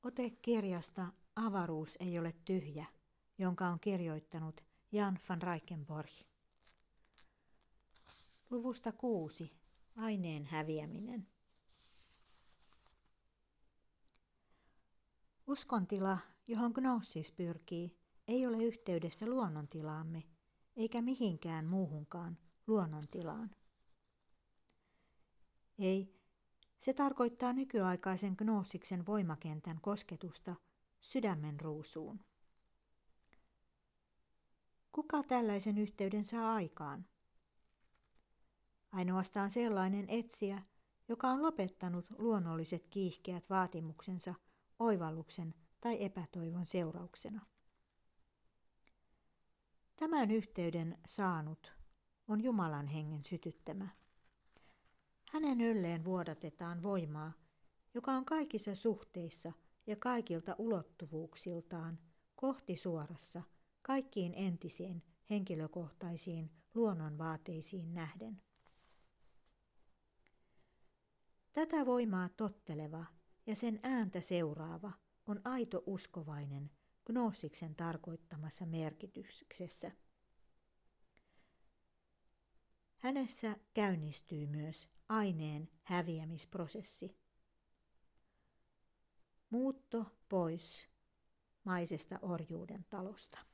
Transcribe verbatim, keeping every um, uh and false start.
Ote kirjasta Avaruus ei ole tyhjä, jonka on kirjoittanut Jan van Reichenborch. Luvusta kuusi. Aineen häviäminen. Uskontila, johon gnosis pyrkii, ei ole yhteydessä luonnontilaamme, eikä mihinkään muuhunkaan luonnontilaan. Ei, se tarkoittaa nykyaikaisen gnosiksen voimakentän kosketusta sydämen ruusuun. Kuka tällaisen yhteyden saa aikaan? Ainoastaan sellainen etsijä, joka on lopettanut luonnolliset kiihkeät vaatimuksensa oivalluksen tai epätoivon seurauksena. Tämän yhteyden saanut on Jumalan hengen sytyttämä. Hänen ylleen vuodatetaan voimaa, joka on kaikissa suhteissa ja kaikilta ulottuvuuksiltaan kohti suorassa kaikkiin entisiin henkilökohtaisiin luonnonvaateisiin nähden. Tätä voimaa totteleva ja sen ääntä seuraava on aito uskovainen gnosiksen tarkoittamassa merkityksessä. Hänessä käynnistyy myös aineen häviämisprosessi. Muutto pois maisesta orjuuden talosta.